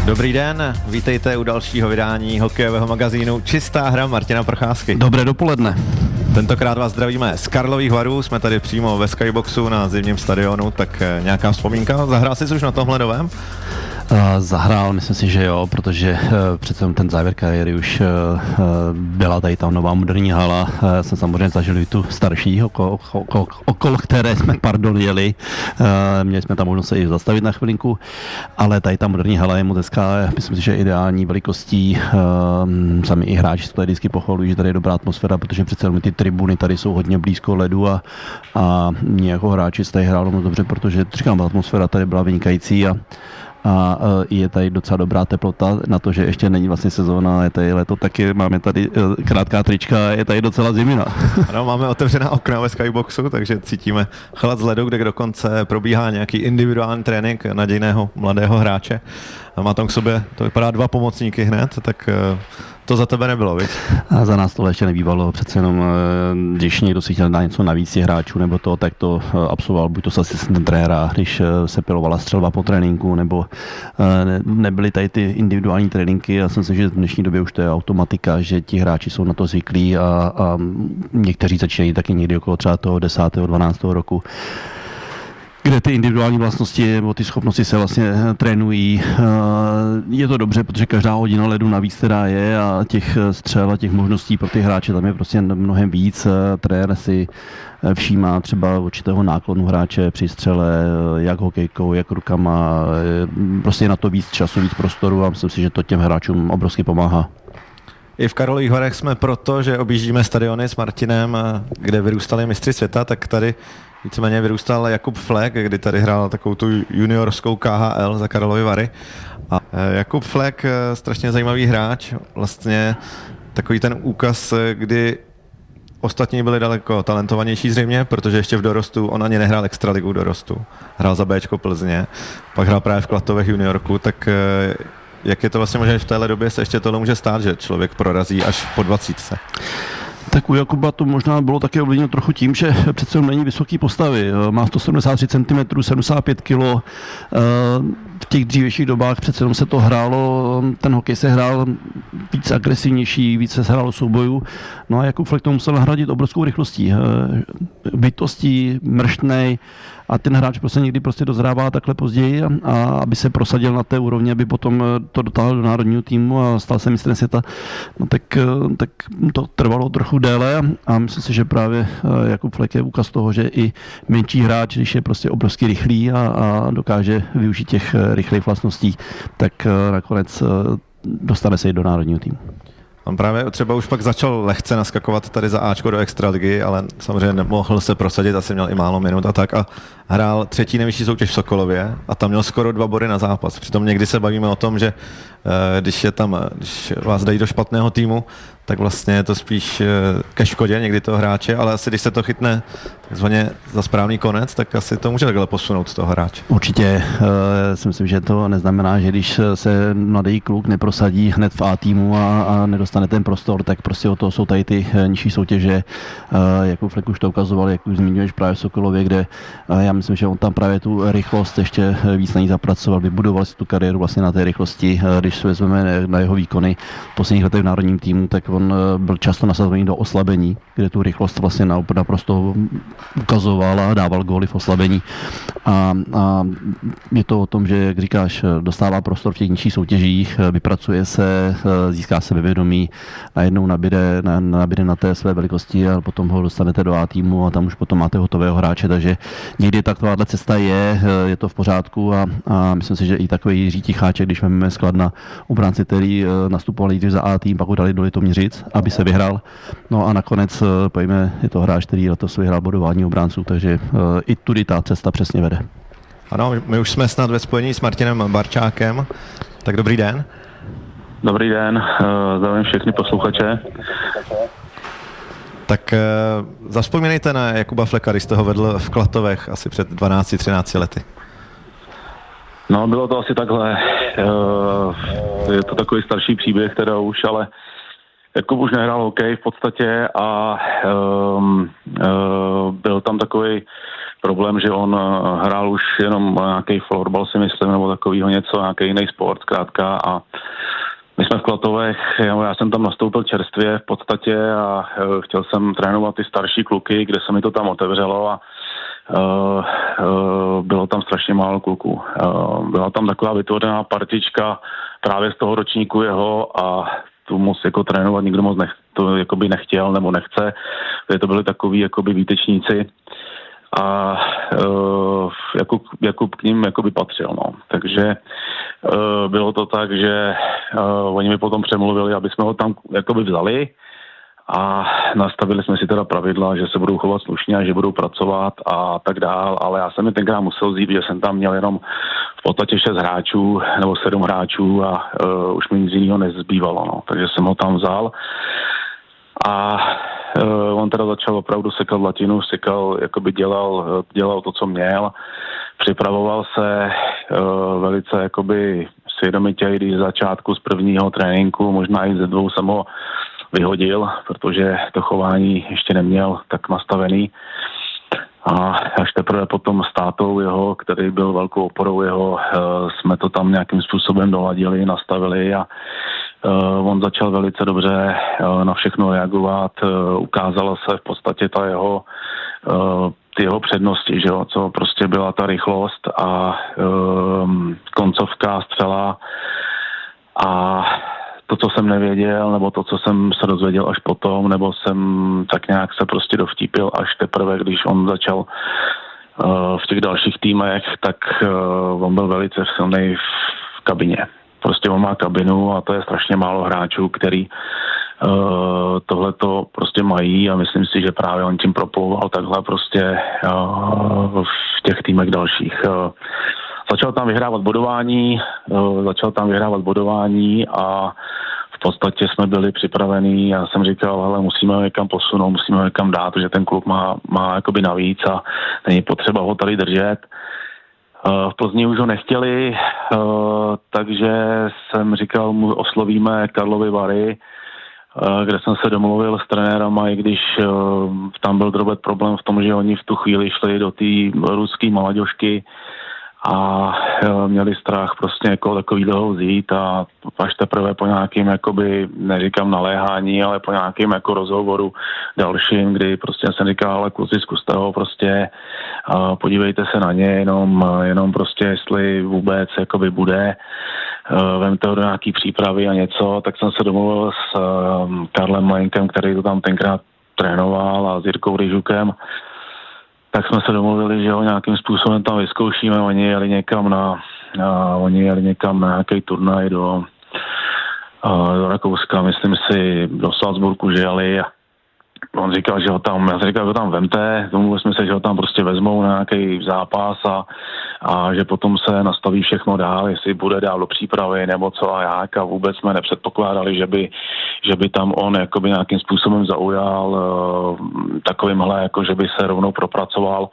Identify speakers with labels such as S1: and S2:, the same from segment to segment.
S1: Dobrý den, vítejte u dalšího vydání hokejového magazínu Čistá hra Martina Procházky.
S2: Dobré dopoledne.
S1: Tentokrát vás zdravíme z Karlových Varů, jsme tady přímo ve Skyboxu na zimním stadionu, tak nějaká vzpomínka? Zahrál jsi už na tomhle novém?
S2: Zahrál, myslím si, že jo, protože přece ten závěr kariéry už byla tady ta nová moderní hala. Já jsem samozřejmě zažil i tu starší, okolo které jsme, jeli. Měli jsme tam možnost se i zastavit na chvilinku, ale tady ta moderní hala je moc hezká, myslím si, že ideální velikostí. Sami i hráči to vždycky pochvalují, že tady je dobrá atmosféra, protože přece ty tribuny tady jsou hodně blízko ledu a mě jako hráči se tady hrálo moc dobře, protože říkám, atmosféra tady byla vynikající a je tady docela dobrá teplota na to, že ještě není vlastně sezóna, je tady léto taky, máme tady krátká trička, je tady docela zimina.
S1: Ano, máme otevřená okna ve Skyboxu, takže cítíme chlad z ledu, kde dokonce probíhá nějaký individuální trénink nadějného mladého hráče. Má tam k sobě, to vypadá 2 pomocníky hned, tak to za tebe nebylo, viď?
S2: A za nás to ještě nebývalo, přece jenom, když někdo si chtěl dát něco navíc hráčů nebo to, tak to absolvoval buď to s asistentem trenéra, když se pilovala střelba po tréninku, nebo nebyly tady ty individuální tréninky. Já si myslím, že v dnešní době už to je automatika, že ti hráči jsou na to zvyklí a někteří začínají taky někdy okolo třeba toho 10. 12. roku, kde ty individuální vlastnosti nebo ty schopnosti se vlastně trénují. Je to dobře, protože každá hodina ledu navíc teda je a těch střel a těch možností pro ty hráče tam je prostě mnohem víc. Trenér si všímá třeba určitého náklonu hráče při střele, jak hokejkou, jak rukama. Prostě je na to víc času, víc prostoru a myslím si, že to těm hráčům obrovsky pomáhá.
S1: I v Karlových Varech jsme proto, že objíždíme stadiony s Martinem, kde vyrůstali mistři světa, tak tady víceméně vyrůstal Jakub Flek, kdy tady hrál takovou tu juniorskou KHL za Karlovy Vary. A Jakub Flek, strašně zajímavý hráč, vlastně takový ten úkaz, kdy ostatní byli daleko talentovanější zřejmě, protože ještě v dorostu, on ani nehrál extraligu dorostu, hrál za Bčko Plzně, pak hrál právě v Klatovech juniorku, tak jak je to vlastně možné, že v téhle době se ještě tohle může stát, že člověk prorazí až po 20?
S2: Tak u Jakuba to možná bylo také ovlivněno trochu tím, že přece není vysoký postavy. Má 173 cm, 75 kg. V těch dřívějších dobách přece jenom se to hrálo, ten hokej se hrál víc agresivnější, víc se hrálo soubojů. No a Jakub Flek to musel nahradit obrovskou rychlostí. Bytostí, mrštnej, a ten hráč prostě někdy dozrává takhle později a aby se prosadil na té úrovni, aby potom to dotáhl do národního týmu a stal se mistrem světa, no tak to trvalo trochu déle a myslím si, že právě Jakub Flek je úkaz toho, že i menší hráč, když je prostě obrovsky rychlý a dokáže využít těch rychlých vlastností, tak nakonec dostane se i do národního týmu.
S1: On právě třeba už pak začal lehce naskakovat tady za Ačko do extraligy, ale samozřejmě nemohl se prosadit, asi měl i málo minut a tak a hrál 3. nejvyšší soutěž v Sokolově a tam měl skoro 2 body na zápas. Přitom někdy se bavíme o tom, že když vás dají do špatného týmu, tak vlastně je to spíš ke škodě někdy toho hráče, ale asi když se to chytne takzvaně za správný konec, tak asi to může takhle posunout toho hráče.
S2: Určitě si myslím, že to neznamená, že když se mladý kluk neprosadí hned v A týmu a nedostane ten prostor, tak prostě o to jsou tady ty nižší soutěže. Jakub Flek už to ukazoval, jak už zmiňuješ právě v Sokolově, kde já myslím, že on tam právě tu rychlost ještě víc na ní zapracoval, vybudoval si tu kariéru vlastně na té rychlosti. Když se vezmeme na jeho výkony v posledních letech v národním týmu, tak on byl často nasazený do oslabení, kde tu rychlost vlastně naprosto ukazoval a dával góly v oslabení. A je to o tom, že, jak říkáš, dostává prostor v těch nižších soutěžích, vypracuje se, získá se vědomí, najednou nabíde na té své velikosti a potom ho dostanete do A týmu a tam už potom máte hotového hráče, takže někdy takováhle cesta je to v pořádku a myslím si, že i takový Jiří Ticháček, když máme Skladna obránci, který nastupoval nejdřív za A tým, pak ho dali do Litoměřic, aby se vyhrál. No a nakonec je to hráč, který letos vyhrál bodování obránců, takže i tudy ta cesta přesně vede.
S1: Ano, my už jsme snad ve spojení s Martinem Barčákem, tak dobrý den.
S3: Dobrý den, zdravím všechny posluchače.
S1: Tak zavzpomínejte na Jakuba Fleka, když jste ho vedl v Klatovech asi před 12-13 lety.
S3: No, bylo to asi takhle. Je to takový starší příběh teda už, ale Jakub už nehrál hokej v podstatě a byl tam takový problém, že on hrál už jenom nějaký florbal, si myslím, nebo takovýho něco, nějaký jiný sport, zkrátka, a my jsme v Klatovech, já jsem tam nastoupil čerstvě v podstatě a chtěl jsem trénovat ty starší kluky, kde se mi to tam otevřelo a bylo tam strašně málo kluků. Byla tam taková vytvořená partička právě z toho ročníku jeho a tu moc jako trénovat nikdo moc to jakoby nechtěl nebo nechce. To byli takový jakoby výtečníci a Jakub k ním jakoby patřil, no. Takže bylo to tak, že oni mi potom přemluvili, aby jsme ho tam jakoby vzali a nastavili jsme si teda pravidla, že se budou chovat slušně a že budou pracovat a tak dál, ale já jsem mi tenkrát musel vzít, že jsem tam měl jenom v podstatě 6 hráčů nebo 7 hráčů a už mi nic jiného nezbývalo, no. Takže jsem ho tam vzal a on teda začal opravdu sekat latinu, jakoby dělal to, co měl, připravoval se velice jakoby svědomitě, když z začátku z prvního tréninku, možná i ze 2 jsem ho vyhodil, protože to chování ještě neměl tak nastavený. A až teprve potom s tátou jeho, který byl velkou oporou jeho, jsme to tam nějakým způsobem doladili, nastavili a on začal velice dobře na všechno reagovat. Ukázala se v podstatě ty jeho přednosti, že jo, co prostě byla ta rychlost a koncovka, střela a to, co jsem nevěděl, nebo to, co jsem se dozvěděl až potom, nebo jsem tak nějak se prostě dovtípil až teprve, když on začal v těch dalších týmech, tak on byl velice silný v kabině. Prostě on má kabinu a to je strašně málo hráčů, který tohleto prostě mají a myslím si, že právě on tím proplouval takhle prostě v těch týmech dalších. Začal tam vyhrávat bodování a v podstatě jsme byli připravení. Já jsem říkal, hele, musíme ho někam posunout, musíme ho někam dát, protože ten klub má jakoby navíc a není potřeba ho tady držet. V Plzni už ho nechtěli, takže jsem říkal, oslovíme Karlovy Vary, kde jsem se domluvil s trenérama, i když tam byl drobet problém v tom, že oni v tu chvíli šli do té ruské mladěžky a měli strach prostě někoho takovýho vzít a až teprve po nějakým, jakoby, neříkám naléhání, ale po nějakým jako rozhovoru dalším, kdy prostě jsem říkal, ale kluci, zkuste ho prostě, podívejte se na ně, jenom prostě, jestli vůbec jakoby bude, vemte ho do nějaký přípravy a něco, tak jsem se domluvil s Karlem Mlejnkem, který to tam tenkrát trénoval a s Jirkou Ryžukem. Tak jsme se domluvili, že ho nějakým způsobem tam vyzkoušíme. Oni jeli někam na nějaký turnaj do Rakouska, myslím si, do Salzburgu, že jeli a on říkal, že ho tam vemte, domluvili jsme se, že ho tam prostě vezmou na nějaký zápas a že potom se nastaví všechno dál, jestli bude dál do přípravy nebo co a jak a vůbec jsme nepředpokládali, že by tam on jakoby nějakým způsobem zaujal takovýmhle, jako že by se rovnou propracoval.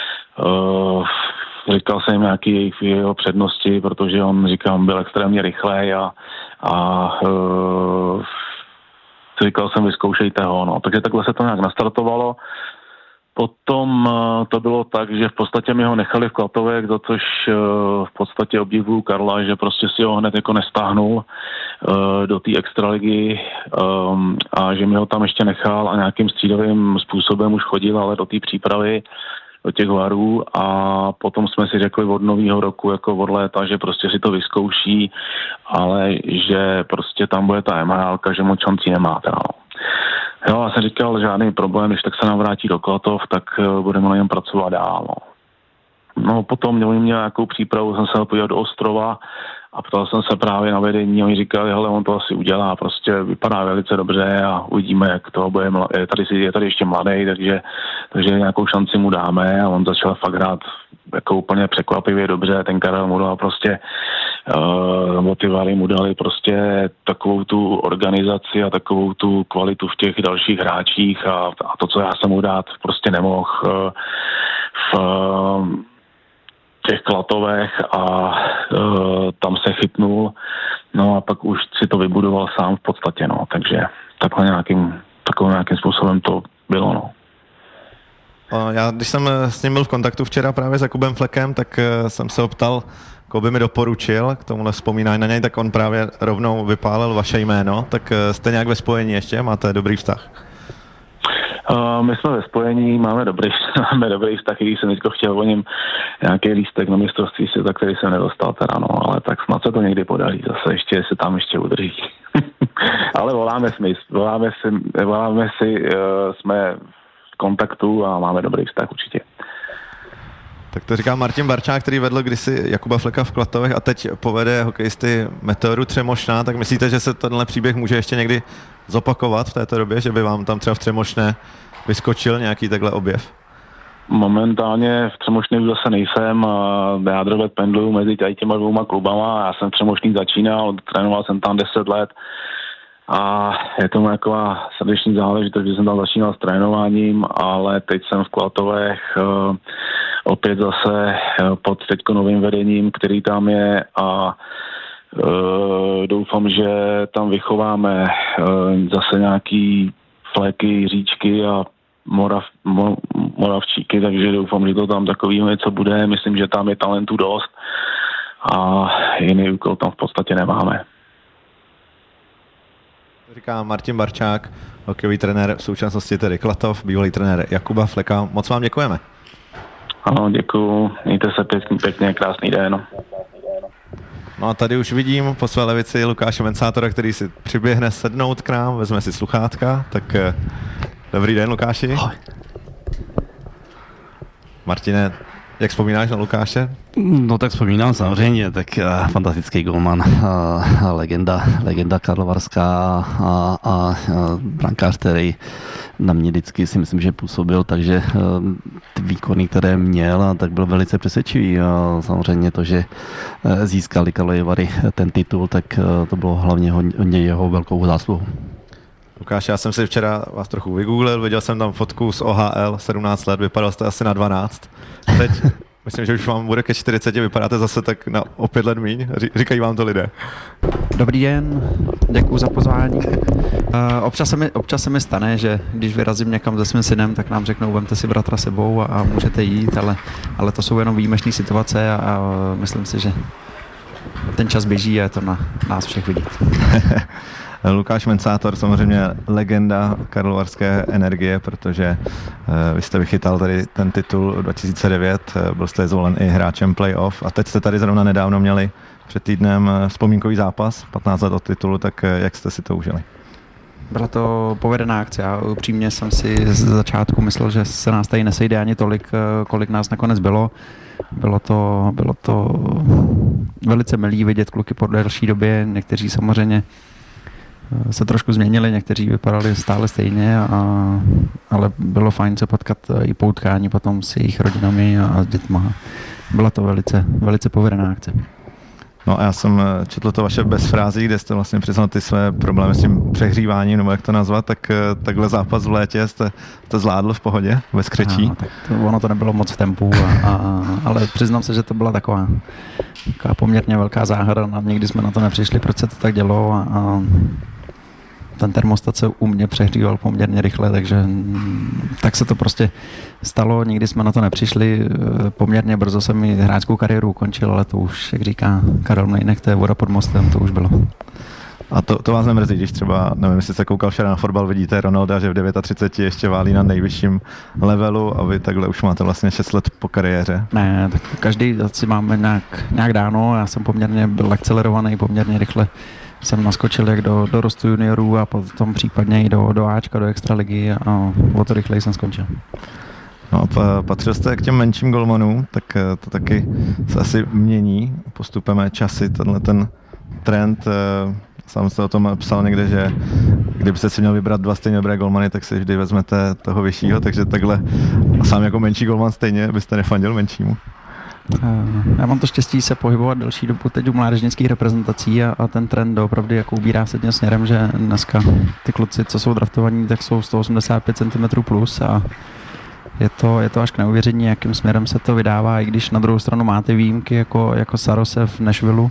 S3: Říkal jsem nějaký jeho přednosti, protože on, říkám, byl extrémně rychlej a říkal jsem, vyzkoušejte ho, no. Takže takhle se to nějak nastartovalo. Potom to bylo tak, že v podstatě mi ho nechali v Klatovech, za což v podstatě obdivuju Karla, že prostě si ho hned jako nestáhnul do té extraligy a že mi ho tam ještě nechal a nějakým střídavým způsobem už chodil, ale do té přípravy, do těch varů a potom jsme si řekli od nového roku, jako od léta, že prostě si to vyzkouší, ale že prostě tam bude ta MHLka, že moc šancí nemá. Teda, no. Jo, já jsem říkal, žádný problém, když tak se nám vrátí do Klatov, tak budeme na něm pracovat dál. No potom měl nějakou přípravu, jsem se podíval do Ostrova a ptal jsem se právě na vedení, oni říkali, hele, on to asi udělá, prostě vypadá velice dobře a uvidíme, jak to bude, je tady ještě mladý, takže nějakou šanci mu dáme a on začal fakt hrát jako úplně překvapivě dobře, ten Karel mu dal prostě motivali mu dali prostě takovou tu organizaci a takovou tu kvalitu v těch dalších hráčích a to, co já jsem mu dát, prostě nemohl v těch Klatovech a tam se chytnul, no a pak už si to vybudoval sám v podstatě, no, takže takovým nějakým způsobem to bylo, no.
S1: Já, když jsem s ním byl v kontaktu včera právě s Jakubem Flekem, tak jsem se optal, koho by mi doporučil, k tomuhle vzpomínání na něj, tak on právě rovnou vypálil vaše jméno, tak jste nějak ve spojení ještě, máte dobrý vztah?
S3: My jsme ve spojení, máme dobrý vztah, když jsem teďko chtěl o něm nějaký lístek na mistrovství světa, který jsem nedostal teda, no, ale tak snad se to někdy podaří zase, ještě se tam ještě udrží. Ale voláme si, jsme v kontaktu a máme dobrý vztah určitě.
S1: Tak to říká Martin Barčák, který vedl kdysi Jakuba Fleka v Klatovech a teď povede hokejisty Meteoru Třemošná, tak myslíte, že se tenhle příběh může ještě někdy zopakovat v této době, že by vám tam třeba v Třemošné vyskočil nějaký takhle objev?
S3: Momentálně v Třemošně už zase nejsem, jádrové pendluju mezi těma dvouma klubama, já jsem v Třemošný začínal, trénoval jsem tam 10 let a je to taková srdeční záležitost, že jsem tam začínal s trénováním, ale teď jsem v Klatovech opět zase pod teďko novým vedením, který tam je a doufám, že tam vychováme zase nějaký Fleky, Říčky a Moravčíky, takže doufám, že to tam takovýho něco bude. Myslím, že tam je talentu dost a jiný úkol tam v podstatě nemáme.
S1: Říká Martin Barčák, hokejový trenér v současnosti tedy Klatov, bývalý trenér Jakuba Fleka. Moc vám děkujeme.
S3: Ano, děkuju. Mějte se pěkně, krásný den.
S1: No a tady už vidím po své levici Lukáše Mencátora, který si přiběhne sednout k nám, vezme si sluchátka, tak dobrý den, Lukáši.
S4: Ahoj.
S1: Martine, jak vzpomínáš na Lukáše?
S2: No tak vzpomínám samozřejmě, tak fantastický golman, legenda karlovarská a brankář, který na mě vždycky si myslím, že působil, takže ty výkony, které měl, tak byl velice přesvědčivý. A samozřejmě to, že získali Karlovy Vary ten titul, tak to bylo hlavně hodně jeho velkou zásluhu.
S1: Lukáš, já jsem si včera vás trochu vygooglil, viděl jsem tam fotku z OHL, 17 let, vypadal jste asi na 12. Teď myslím, že už vám bude ke 40, vypadáte zase tak na o 5 let míň, říkají vám to lidé.
S4: Dobrý den, děkuji za pozvání. Občas se mi stane, že když vyrazím někam se svým synem, tak nám řeknou, vemte si bratra sebou a můžete jít, ale to jsou jenom výjimečné situace a myslím si, že ten čas běží a je to na nás všech vidět.
S1: Lukáš Mencátor, samozřejmě legenda karlovarské Energie, protože vy jste vychytal tady ten titul 2009, byl jste zvolen i hráčem playoff a teď jste tady zrovna nedávno měli před týdnem vzpomínkový zápas, 15 let od titulu, tak jak jste si to užili?
S4: Byla to povedená akce. Já upřímně jsem si z začátku myslel, že se nás tady nesejde ani tolik, kolik nás nakonec bylo. Bylo to velice milý vidět kluky po delší době, někteří samozřejmě se trošku změnili, někteří vypadali stále stejně, ale bylo fajn se potkat i po utkání potom s jejich rodinami a s dětma. Byla to velice povedená akce.
S1: No a já jsem četl to vaše bez frází, kde jste vlastně přiznal ty své problémy s tím přehříváním, nebo jak to nazvat, tak takhle zápas v létě jste zvládl v pohodě, bez křečí.
S4: Tak ono to nebylo moc v tempu, ale přiznám se, že to byla taková poměrně velká záhada. Nikdy jsme na to nepřišli, proč se to tak dělo a ten termostat se u mě přehříval poměrně rychle, takže tak se to prostě stalo, nikdy jsme na to nepřišli, poměrně brzo jsem i hráčskou kariéru ukončil, ale to už, jak říká Karel Mlejnek, to je voda pod mostem, to už bylo.
S1: A to vás nemrzí, když třeba, nevím, jestli se koukal včera na fotbal, vidíte Ronalda, že v 39 ještě válí na nejvyšším levelu a vy takhle už máte vlastně 6 let po kariéře.
S4: Ne, tak každý si máme nějak dáno, já jsem poměrně byl akcelerovaný, poměrně rychle jsem naskočil jak do rostu juniorů a potom případně i do Ačka, do extraligy a o to rychleji jsem skončil.
S1: No a patřil jste k těm menším golmanům, tak to taky se asi mění postupem časy, tenhle ten trend. Sám jste o tom psal někde, že kdybyste si měl vybrat 2 stejně dobré golmany, tak si vždy vezmete toho vyššího, takže takhle a sám jako menší golman stejně byste nefandil menšímu.
S4: Já mám to štěstí se pohybovat delší dobu teď u mládežnických reprezentací a ten trend opravdu jako ubírá se tím směrem, že dneska ty kluci, co jsou draftovaní, tak jsou 185 cm plus a je to až k neuvěření, jakým směrem se to vydává, i když na druhou stranu máte výjimky jako Sarose v Nashvilleu.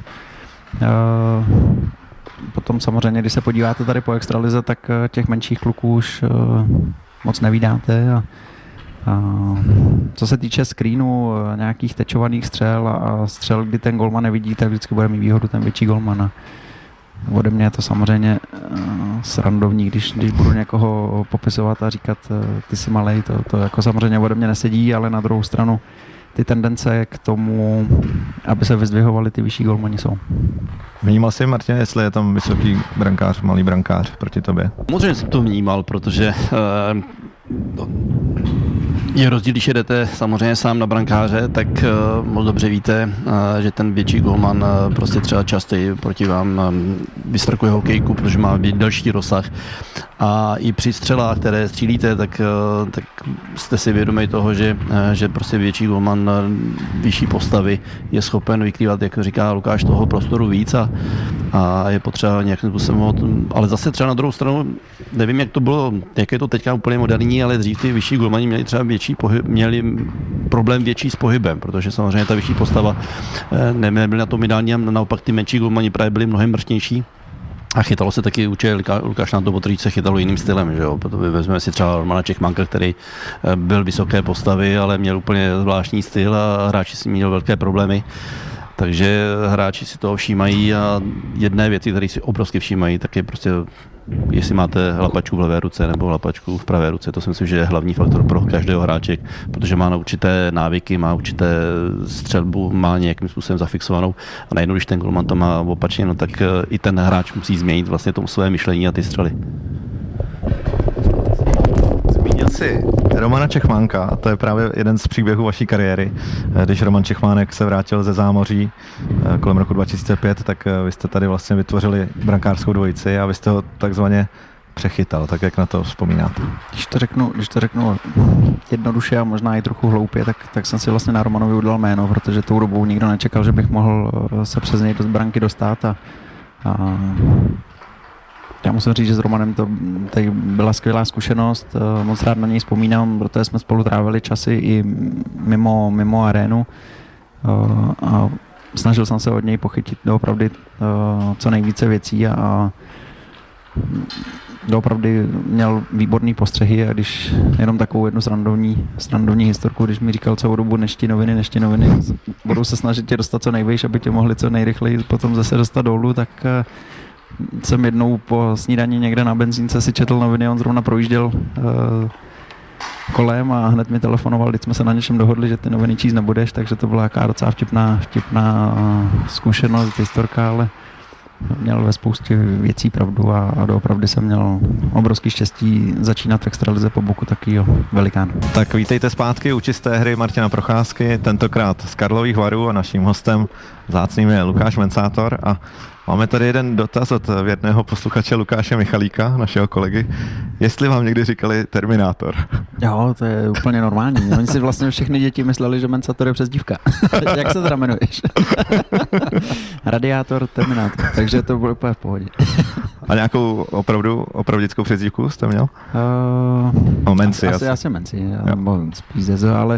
S4: Potom samozřejmě, když se podíváte tady po extralize, tak těch menších kluků už moc nevídáte a Co se týče screenu, nějakých tečovaných střel a střel, kdy ten golman nevidí, tak vždycky bude mít výhodu ten větší golman. Ode mě je to samozřejmě srandovní, když budu někoho popisovat a říkat, ty jsi malej, to jako samozřejmě ode mě nesedí, ale na druhou stranu ty tendence k tomu, aby se vyzdvihovali ty vyšší golmani jsou.
S1: Vnímal jsi, Martin, jestli je tam vysoký brankář, malý brankář proti tobě?
S2: Samozřejmě jsem to vnímal, protože je rozdíl, když jedete samozřejmě sám na brankáře, tak moc dobře víte, že ten větší golman prostě třeba častěji proti vám vystrkuje hokejku, protože má delší rozsah. A i při střelách, které střílíte, tak jste si vědomi toho, že prostě větší golman vyšší postavy je schopen vykrývat, jak říká Lukáš, toho prostoru víc a je potřeba nějakým způsobem, ale zase třeba na druhou stranu, nevím, jak je to teďka úplně moderní, ale dřív ty vyšší golmani měli třeba měli problém větší s pohybem, protože samozřejmě ta vyšší postava nebyly na tom ideální a naopak ty menší golmani právě byli mnohem mršnější. A chytalo se taky, určitě Lukáš na to potvrdí, se chytalo jiným stylem, že jo. Vezmeme si třeba Romana Čechmánka, který byl vysoké postavy, ale měl úplně zvláštní styl a hráči si měli velké problémy. Takže hráči si toho všímají a jedné věci, které si obrovsky všímají, tak je prostě, jestli máte hlapačku v levé ruce nebo hlapačku v pravé ruce, to si myslím, že je hlavní faktor pro každého hráče, protože má na určité návyky, má určité střelbu, má nějakým způsobem zafixovanou a najednou, když ten golman to má opačně, no tak i ten hráč musí změnit vlastně tomu své myšlení a ty střely.
S1: Zmínil jsi Romana Čechmánka, to je právě jeden z příběhů vaší kariéry. Když Roman Čechmánek se vrátil ze zámoří kolem roku 2005, tak vy jste tady vlastně vytvořili brankářskou dvojici a vy jste ho takzvaně přechytal, tak jak na to vzpomínáte?
S4: Když to řeknu jednoduše a možná i trochu hloupě, tak jsem si vlastně na Romanovi udal jméno, protože tou dobou nikdo nečekal, že bych mohl se přes něj do branky dostat a já musím říct, že s Romanem to tady byla skvělá zkušenost, moc rád na něj vzpomínám, protože jsme spolu trávili časy i mimo arénu a snažil jsem se od něj pochytit doopravdy co nejvíce věcí a doopravdy měl výborný postřehy a když jenom takovou jednu srandovní historku, když mi říkal celou dobu nešti noviny, budou se snažit tě dostat co nejvejš, aby tě mohli co nejrychleji potom zase dostat dolů, tak jsem jednou po snídani někde na benzínce si četl noviny, on zrovna projížděl kolem a hned mi telefonoval, když jsme se na něčem dohodli, že ty noviny číst nebudeš, takže to byla jaká docela vtipná zkušenost, historka, ale měl ve spoustě věcí pravdu a doopravdy jsem měl obrovský štěstí začínat v extralize po boku takovýho velikánu.
S1: Tak vítejte zpátky u čisté hry Martina Procházky, tentokrát z Karlových Varů a naším hostem vzácným je Lukáš Mencátor a máme tady jeden dotaz od věrného posluchače Lukáše Michalíka, našeho kolegy. Jestli vám někdy říkali Terminátor?
S4: Jo, to je úplně normální. Oni si vlastně všechny děti mysleli, že Mencátor je přezdívka. Jak se teda jmenuješ? Radiátor, Terminátor. Takže to bylo úplně v pohodě.
S1: A nějakou opravdickou přezdívku jste měl? Menci.
S4: Asi Menci, spíš Zezo, ale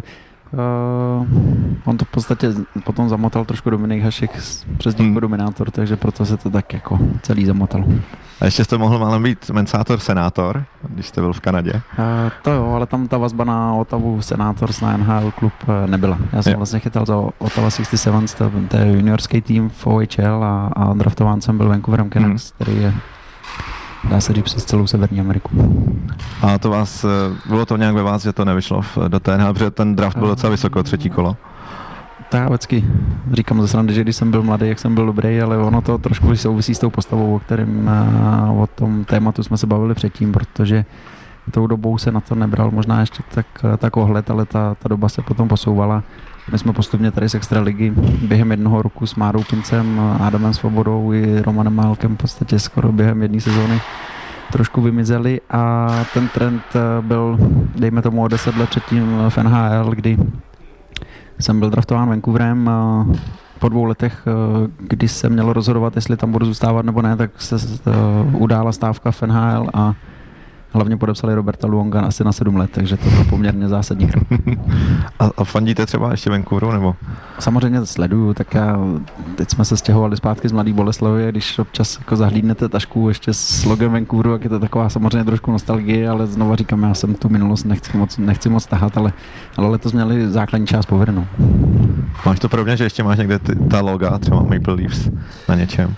S4: on to v podstatě potom zamotal trošku Dominik Hašek přes Dominátor, takže proto se to tak jako celý zamotalo.
S1: A ještě jste mohl málem být Mencátor Senátor, když jste byl v Kanadě?
S4: To jo, ale tam ta vazba na Ottawu Senators na NHL klub nebyla. Já jsem vlastně chytal za Ottawa 67, to je juniorský tým v OHL a draftován jsem byl Vancouverem Canucks, který je, dá se říct, přes celou Severní Ameriku.
S1: A to bylo to nějak ve vás, že to nevyšlo do té NHL, protože ten draft byl docela vysoko, 3. kolo?
S4: Tak já vždycky říkám ze srandy, že když jsem byl mladý, jak jsem byl dobrý, ale ono to trošku souvisí s tou postavou, o tom tématu jsme se bavili předtím, protože tou dobou se na to nebral možná ještě tak ohled, ale ta doba se potom posouvala. My jsme postupně tady z extraligy během jednoho roku s Márou Pincem, Adamem Svobodou i Romanem Málkem v podstatě skoro během jedné sezóny trošku vymizeli a ten trend byl, dejme tomu, o 10 let předtím v NHL, kdy jsem byl draftován Vancouverem po 2 letech, kdy se mělo rozhodovat, jestli tam budu zůstávat nebo ne, tak se udála stávka v NHL a hlavně podepsali Roberta Luonga asi na 7 let, takže to byl poměrně zásadní krok.
S1: A fandíte třeba ještě Vancouveru, nebo?
S4: Samozřejmě sleduju, tak teď jsme se stěhovali zpátky z Mladý Boleslavy, když občas jako zahlídnete tašku ještě s logem Vancouveru, jak je to taková samozřejmě trošku nostalgie, ale znova říkám, já jsem tu minulost nechci moc tahat, ale letos měli základní část povedenou.
S1: Máš to podobně, že ještě máš někde ta loga, třeba Maple Leafs na něčem?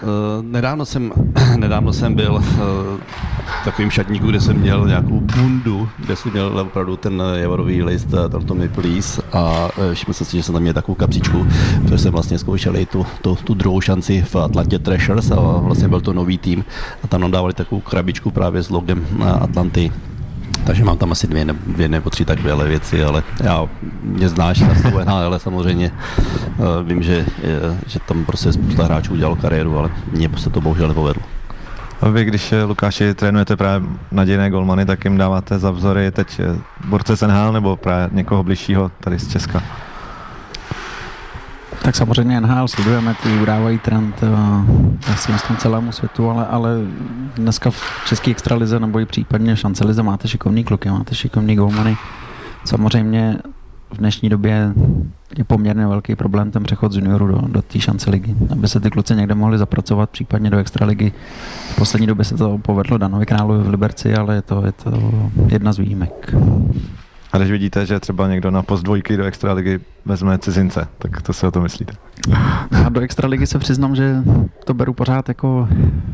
S2: Nedávno jsem byl v takovým šatníku, kde jsem měl nějakou bundu, kde jsem měl opravdu ten javorový list Toronto Maple Leafs a všiml jsem si, že jsem tam měl takovou kapsičku, protože jsem vlastně zkoušel i tu druhou šanci v Atlantě Thrashers a vlastně byl to nový tým a tam nám dávali takovou krabičku právě s logem Atlanty. Takže mám tam asi dvě nebo 3 takové věci, ale mě znáš na svou NHL, ale samozřejmě vím, že tam prostě spousta hráčů udělalo kariéru, ale mně se to bohužel nepovedlo.
S1: A vy, když, Lukáši, trénujete právě nadějné golmany, tak jim dáváte za vzory teď borce z NHL nebo právě někoho bližšího tady z Česka?
S4: Tak samozřejmě NHL sledujeme, ty udávají trend asi s tím celému světu, ale dneska v české extralize nebo i případně v šancelize máte šikovný kluky, máte šikovný golmany. Samozřejmě v dnešní době je poměrně velký problém ten přechod z junioru do té šanceligy, aby se ty kluci někde mohli zapracovat, případně do extraligy. V poslední době se to povedlo Danovi Královi v Liberci, ale je to jedna z výjimek.
S1: A když vidíte, že třeba někdo na post 2 do extraligy vezme cizince, tak to si o to myslíte?
S4: A do extraligy se přiznám, že to beru pořád jako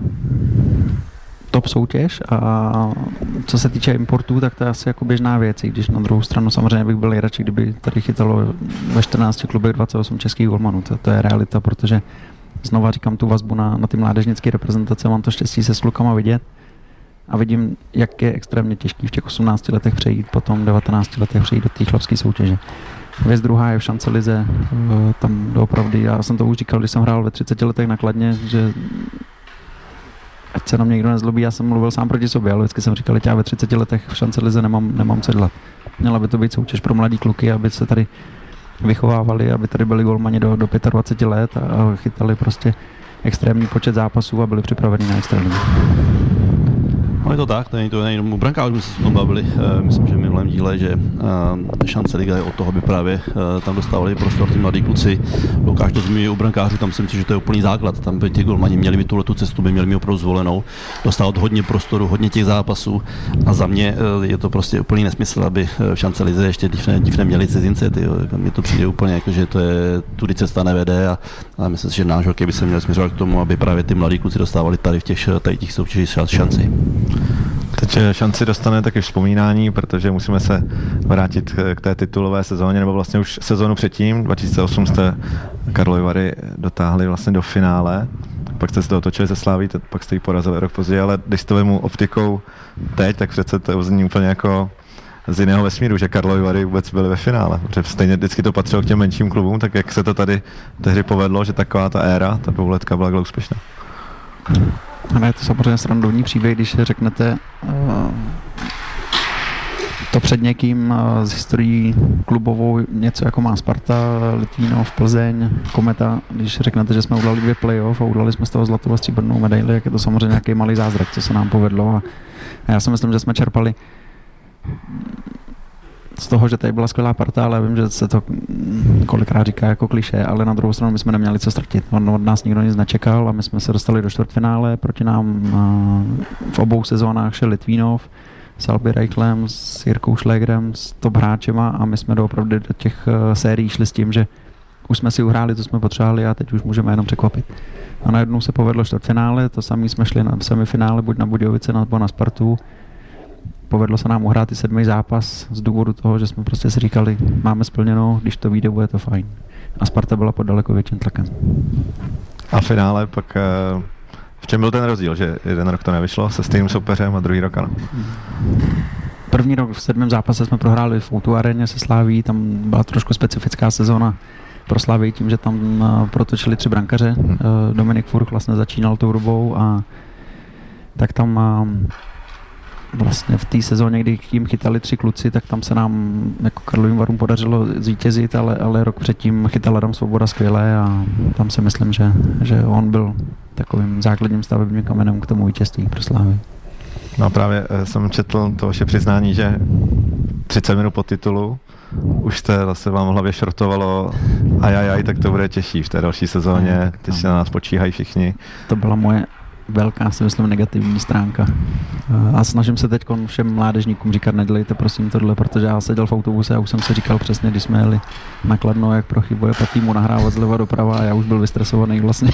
S4: top soutěž a co se týče importů, tak to je asi jako běžná věc, i když na druhou stranu samozřejmě bych byl nejradši, kdyby tady chytalo ve 14 klubech 28 českých golmanů. To je realita, protože znova říkám tu vazbu na ty mládežnické reprezentace, mám to štěstí se s klukama vidět a vidím, jak je extrémně těžký v těch 18 letech přejít, potom 19 letech přejít do té chlapské soutěže. Věc druhá je v šancelize, tam doopravdy, já jsem to už říkal, když jsem hrál ve 30 letech na Kladně, že ať se na mě někdo nezlobí, já jsem mluvil sám proti sobě, ale vždycky jsem říkal, že já ve 30 letech v šancelize nemám co dělat. Měla by to být soutěž pro mladý kluky, aby se tady vychovávali, aby tady byli golmani do 25 let a chytali prostě extrémní počet zápasů a byli připraveni na extraligu.
S2: No je to tak, to není jenom u brankářů, jsme se o tom bavili, myslím, že v minulém díle, že šance liga je od toho, aby právě tam dostávali prostor ty mladí kluci. Lukáš to zmiňuje u brankářů, tam si myslím, že to je úplný základ, tam by ti golmani měli mít tuhletu cestu, by měli mít opravdu zvolenou, dostávat hodně prostoru, hodně těch zápasů a za mě je to prostě úplný nesmysl, aby v šance lize ještě dřív neměli cizince, mně to přijde úplně jako, že to je tudy cesta nevede a myslím si, že náš hokej by se měl směřovat k tomu, aby právě ty mladí kluci dostávali tady v těch soutěžích šanci.
S1: Teď šanci dostane taky vzpomínání, protože musíme se vrátit k té titulové sezóně, nebo vlastně už sezónu předtím, 2008 jste Karlovy Vary dotáhli vlastně do finále, pak jste se to otočili ze Slaví, pak jste ji porazili rok později, ale když to vemu optikou teď, tak přece to zní úplně jako z jiného vesmíru, že Karlovy Vary vůbec byly ve finále, protože stejně vždycky to patřilo k těm menším klubům, tak jak se to tady tehdy povedlo, že taková ta éra, ta dvouletka byla úspěšná?
S4: Ano, je to samozřejmě srandovní příběh, když řeknete to před někým z historií klubovou, něco jako má Sparta, Litvínov, Plzeň, Kometa, když řeknete, že jsme udali 2 playoff a udali jsme z toho zlatou a stříbrnou medaili, jak je to samozřejmě nějaký malý zázrak, co se nám povedlo a já si myslím, že jsme čerpali z toho, že tady byla skvělá parta, ale vím, že se to kolikrát říká jako klišé, ale na druhou stranu my jsme neměli co ztratit. Od nás nikdo nic nečekal a my jsme se dostali do čtvrtfinále, proti nám v obou sezónách šel Litvínov s Alby Reichlem, s Jirkou Šlégrem, s top hráčema a my jsme doopravdy do těch sérií šli s tím, že už jsme si uhráli, co jsme potřebovali a teď už můžeme jenom překvapit. A najednou se povedlo čtvrtfinále, to samý jsme šli na semifinále, buď na Budějovice nebo na Spartu. Povedlo se nám uhrát i 7. zápas z důvodu toho, že jsme prostě si říkali, máme splněno, když to vyjde, bude to fajn. A Sparta byla pod daleko větším tlakem.
S1: A v finále pak, v čem byl ten rozdíl, že jeden rok to nevyšlo se stejným soupeřem a druhý rok ano?
S4: První rok v 7. zápase jsme prohráli v O2 aréně se Slaví, tam byla trošku specifická sezóna pro Slavii tím, že tam protočili 3 brankaře. Dominik Furch vlastně začínal tou dobou a tak tam vlastně v té sezóně, kdy jim chytali 3 kluci, tak tam se nám jako Karlovým Varům podařilo zvítězit, ale rok předtím chytal Adam Svoboda skvěle a tam si myslím, že on byl takovým základním stavebním kamenem k tomu vítězství pro Slávy.
S1: No právě jsem četl to vaše přiznání, že 30 minut po titulu už jste zase vám v hlavě šrotovalo ajajaj, tak to bude těžší v té další sezóně, teď se na nás počíhají všichni.
S4: To byla moje velká, si myslím, negativní stránka. A snažím se teď všem mládežníkům říkat, nedělejte prosím tohle, protože já seděl v autobuse a už jsem si říkal přesně, když jsme jeli na Kladno, jak prochybuje po týmu nahrávat zleva doprava a já už byl vystresovaný vlastně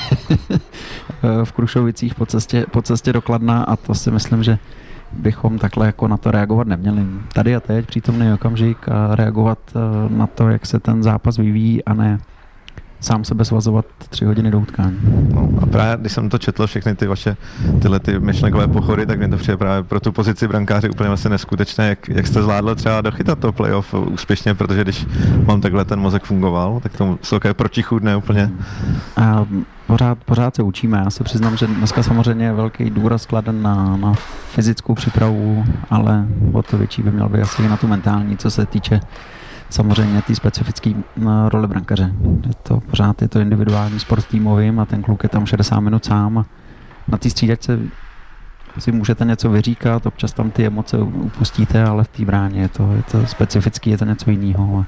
S4: v Krušovicích po cestě do Kladna a to si myslím, že bychom takhle jako na to reagovat neměli. Tady a teď přítomný okamžik a reagovat na to, jak se ten zápas vyvíjí a ne sám sebe svazovat 3 hodiny do utkání.
S1: No, a právě když jsem to četl, všechny ty vaše tyhle ty myšlenkové pochody, tak mě to přijde právě pro tu pozici brankáře úplně vlastně neskutečné, jak jste zvládl třeba dochytat to playoff úspěšně, protože když mám takhle ten mozek fungoval, tak to jsou také protichůdné úplně.
S4: A pořád se učíme. Já se přiznám, že dneska samozřejmě je velký důraz kladen na fyzickou přípravu, ale o to větší by měl být asi i na tu mentální, co se týče samozřejmě ty specifické role brankaře. Pořád je to individuální sport týmovým a ten kluk je tam 60 minut sám a na té střídačce si můžete něco vyříkat, občas tam ty emoce upustíte, ale v té bráně je to specifický, je to něco jiného.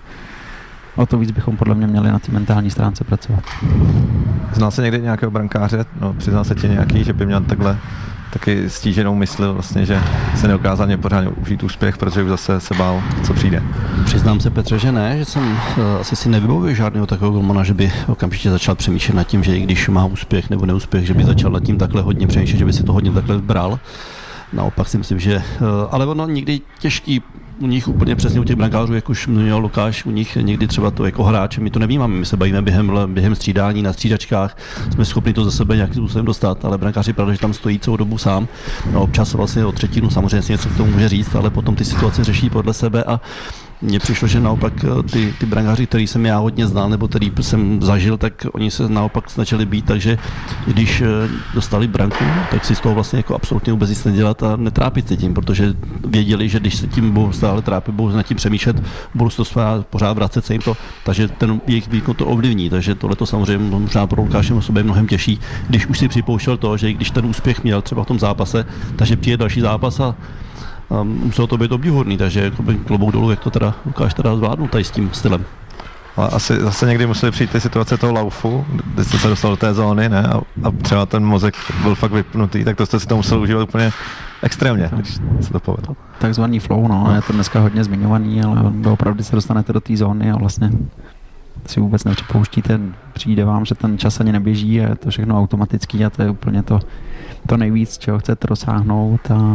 S4: O to víc bychom podle mě měli na té mentální stránce pracovat.
S1: Znal jsi někdy nějakého brankáře? No, přiznal se ti nějaký, že by měl takhle taky stíženou mysl vlastně, že se neukázal mě pořádně užít úspěch, protože už zase se bál, co přijde.
S2: Přiznám se, Petře, že ne, že jsem asi si nevybavuji žádného takového golmana, že by okamžitě začal přemýšlet nad tím, že i když má úspěch nebo neúspěch, že by začal nad tím takhle hodně přemýšlet, že by si to hodně takhle bral. Naopak si myslím, že, ale ono někdy těžký u nich úplně přesně u těch brankářů, jak už měl Lukáš, u nich někdy třeba to jako hráče, my to nevnímáme, my se bavíme během střídání na střídačkách, jsme schopni to ze sebe nějakým způsobem dostat, ale brankáři pravda, že tam stojí celou dobu sám. No, občas vlastně o třetinu samozřejmě si něco k tomu může říct, ale potom ty situace řeší podle sebe a mně přišlo, že naopak ty brankáři, který jsem já hodně znal, nebo který jsem zažil, tak oni se naopak snažili být, takže když dostali branku, tak si z toho vlastně jako absolutně vůbec nic nedělat a netrápit se tím, protože věděli, že když se tím budou stále trápit, budou nad tím přemýšlet, budou se to pořád vracet se jim to, takže ten jejich výkon to ovlivní, takže tohle to samozřejmě možná pro Lukáše osobě mnohem těžší, když už si připouštěl to, že když ten úspěch měl třeba v tom zápase, takže přijde další zápas a muselo to být obdivuhodný, takže klobouk dolů, jak to teda Lukáš teda zvládnul tady s tím stylem.
S1: Ale asi zase někdy museli přijít ty situace toho laufu, kdy jste se dostal do té zóny, ne? A třeba ten mozek byl fakt vypnutý, tak to jste si to musel užívat úplně extrémně, když se to povedlo.
S4: Takzvaný flow, no, je to dneska hodně zmiňovaný, ale opravdu se dostanete do té zóny a vlastně si vůbec nepřipouštíte, přijde vám, že ten čas ani neběží a je to všechno automatický a to je úplně to nejvíc, čeho chcete dosáhnout a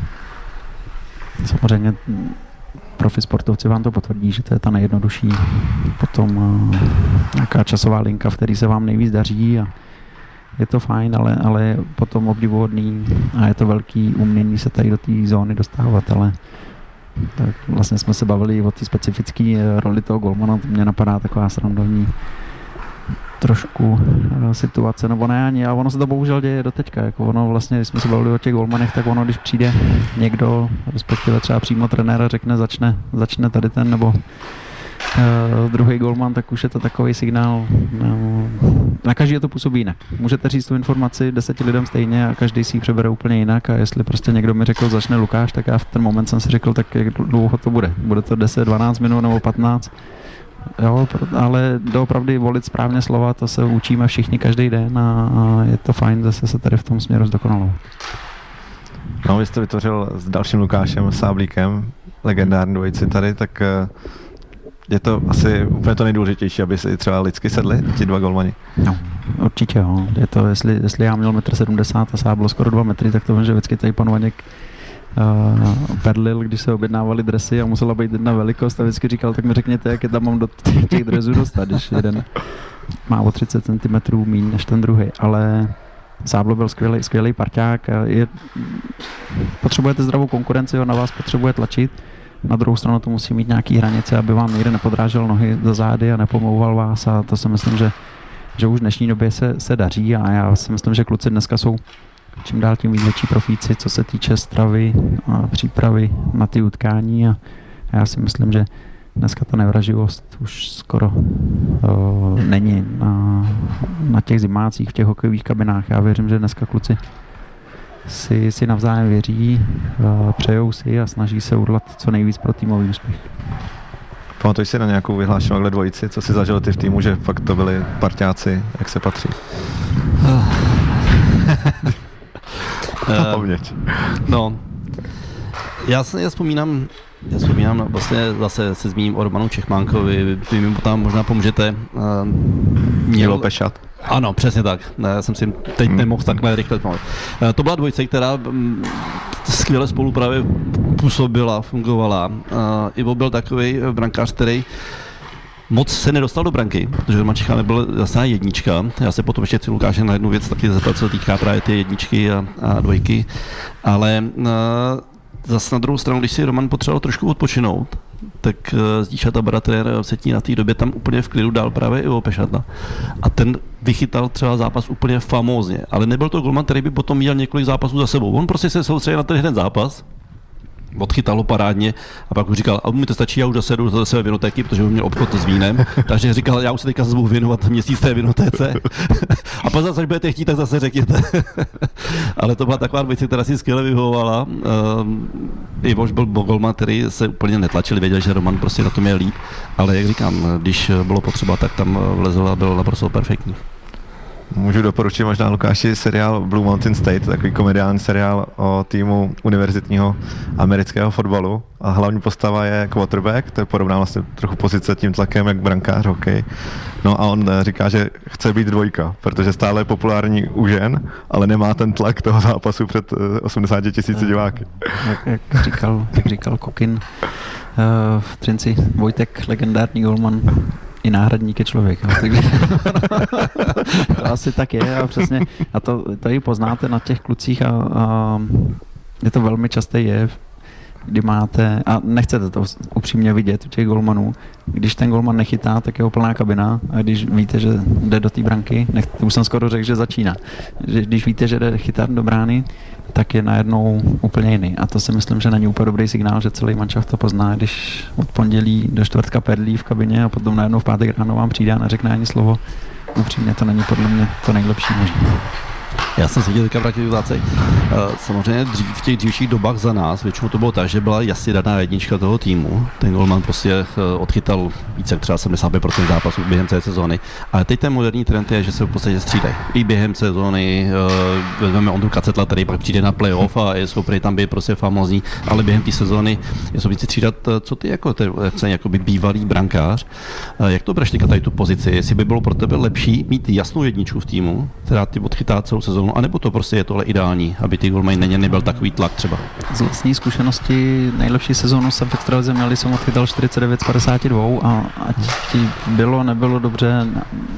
S4: samozřejmě profi sportovci vám to potvrdí, že to je ta nejjednodušší potom nějaká časová linka, v který se vám nejvíc daří a je to fajn, ale je potom obdivuhodný a je to velký umění se tady do té zóny dostávat, ale tak vlastně jsme se bavili o té specifické roli toho golmana, to mě napadá taková srandovní trošku situace, nebo ne ani, a ono se to bohužel děje doteďka, jako ono vlastně, když jsme se bavili o těch golmanech, tak ono, když přijde někdo, respektive třeba přímo trenér řekne, začne tady ten, nebo druhý golman, tak už je to takový signál, na každý to působí jinak. Můžete říct tu informaci 10 lidem stejně a každý si ji přebere úplně jinak a jestli prostě někdo mi řekl, začne Lukáš, tak já v ten moment jsem si řekl, tak jak dlouho to bude. Bude to 10, 12 minut nebo 15? Jo, ale doopravdy volit správně slova, to se učíme všichni každý den a je to fajn zase se tady v tom směru zdokonalovat.
S1: No, vy jste vytvořil s dalším Lukášem Sáblíkem, legendární dvojici tady, tak je to asi úplně to nejdůležitější, aby si třeba lidsky sedli, ti dva golmani.
S4: No, určitě jo. Je to, jestli já měl 1,70 m a Sáblo skoro 2 metry, tak to vím, že vždycky tady pan Vaněk perlil, když se objednávali dresy a musela být jedna velikost a vždycky říkal, tak mi řekněte, jak je tam mám do těch dresů dostat, když jeden má o 30 cm míň než ten druhý, ale Sáblo byl skvělý parťák. Potřebujete zdravou konkurenci, on na vás potřebuje tlačit. Na druhou stranu to musí mít nějaký hranice, aby vám někde nepodrážel nohy za zády a nepomlouval vás a to si myslím, že už v dnešní době se daří a já si myslím, že kluci dneska jsou čím dál tím víc větší profíci, co se týče stravy a přípravy na ty utkání a já si myslím, že dneska ta nevraživost už skoro není na těch zimácích, v těch hokejových kabinách. Já věřím, že dneska kluci si navzájem věří, přejou si a snaží se udělat co nejvíc pro týmový úspěch.
S1: Pamatuješ si na nějakou vyhlášenou dvojici, co si zažil ty v týmu, že fakt to byli parťáci, jak se patří?
S2: No, já vzpomínám vlastně zase se zmíním o Romanu Čechmánkovi, vy mi tam možná pomůžete.
S1: Mělo Pešat.
S2: Ano, přesně tak. Já jsem si teď nemohl takhle rychle pamatovat. To byla dvojice, která skvěle spolu právě působila, fungovala. Ivo byl takový brankář, který moc se nedostal do branky, protože Roman Čechá nebyl zase jednička. Já se potom ještě chci Lukáše na jednu věc taky zeptat, co týká právě ty jedničky a dvojky. Ale zase na druhou stranu, když si Roman potřeboval trošku odpočinout, tak Zdíša Tabara, trenér Vsetí, na té době tam úplně v klidu dal právě Ivo Pešata. A ten vychytal třeba zápas úplně famózně, ale nebyl to golman, který by potom měl několik zápasů za sebou. On prostě se soustředil na ten jeden zápas, odchytal ho parádně a pak už říkal, a mi to stačí, já už zase jdu do své vinotéky, protože on měl obchod s vínem, takže říkal, já už se teďka budu věnovat měsíc té vinotéce a pak zase, až budete chtít, tak zase řekněte. Ale to byla taková věc, která si skvěle vyhovovala. Ivoš byl golman, který se úplně netlačil, věděl, že Roman prostě na tom je líp, ale jak říkám, když bylo potřeba, tak tam vlezl a byl naprosto perfektní.
S1: Můžu doporučit možná Lukáši seriál Blue Mountain State, takový komediální seriál o týmu univerzitního amerického fotbalu a hlavní postava je quarterback, to je podobná vlastně trochu pozice tím tlakem jak brankář hokej. No a on říká, že chce být dvojka, protože stále je populární u žen, ale nemá ten tlak toho zápasu před 80 000 diváky.
S4: Jak říkal Kokin v Třinci, Vojtek, legendární golman, i náhradník je člověk. Takže to asi tak je a přesně. A to i poznáte na těch klucích a je to velmi častý jev, kdy máte, a nechcete to upřímně vidět u těch golmanů, když ten golman nechytá, tak je ho plná kabina a když víte, že jde do té branky, už jsem skoro řekl, že začíná. Že když víte, že jde chytat do brány, tak je najednou úplně jiný. A to si myslím, že není úplně dobrý signál, že celý manšaft to pozná, když od pondělí do čtvrtka perlí v kabině a potom najednou v pátek ráno vám přijde a neřekne ani slovo. Upřímně to není podle mě to nejlepší možné.
S2: Já jsem se chtěl teďka vrátit do samozřejmě v těch dřívějších dobách za nás, většinou to bylo tak, že byla jasně daná jednička toho týmu. Ten golman prostě odchytal více jak třeba 75% zápasů během celé sezóny. Ale teď ten moderní trend je, že se v podstatě střídají. I během sezóny vezmeme Ondru Kacetla, který pak přijde na playoff a je schopný tam být prostě famózní, ale během té sezóny je schopný si střídat. Co ty jako bývalý brankář, jak to bereš teďka tady tu pozici? Jestli by bylo pro tebe lepší mít jasnou jedničku v týmu, která ty odchytá celou sezónu, anebo to prostě je tohle ideální, aby ty golmani nebyl takový tlak třeba?
S4: Z vlastní zkušenosti nejlepší sezónu jsem v extralize měl, jsem odchytal 49 z 52 a ať ti nebylo dobře,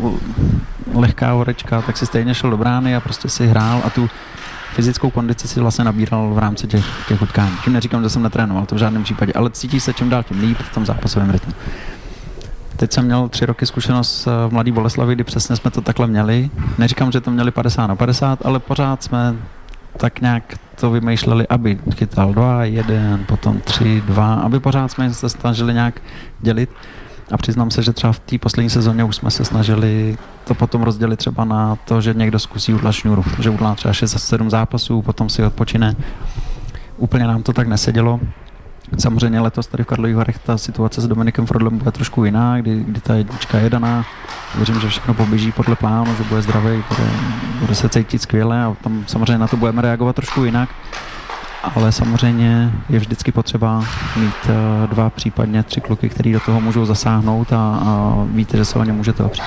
S4: lehká horečka, tak si stejně šel do brány a prostě si hrál a tu fyzickou kondici si vlastně nabíral v rámci těch utkání. Tím neříkám, že jsem netrénoval, to v žádném případě, ale cítíš se čím dál tím líp v tom zápasovém rytmu. Teď jsem měl 3 roky zkušenost v Mladý Boleslavi, kdy přesně jsme to takhle měli. Neříkám, že to měli 50/50, ale pořád jsme tak nějak to vymýšleli, aby chytal 2, 1, potom 3, 2, aby pořád jsme se snažili nějak dělit. A přiznám se, že třeba v té poslední sezóně už jsme se snažili to potom rozdělit třeba na to, že někdo zkusí udlat šňůru, že udlá třeba 6-7 zápasů, potom si odpočine. Úplně nám to tak nesedělo. Samozřejmě letos tady v Karlových Varech ta situace s Dominikem Frodlem bude trošku jiná, kdy ta jednička je daná. Věřím, že všechno poběží podle plánu, že bude zdravý, bude se cítit skvěle a tam samozřejmě na to budeme reagovat trošku jinak. Ale samozřejmě je vždycky potřeba mít 2, případně 3 kluky, který do toho můžou zasáhnout a víte, že se o ně můžete opřít.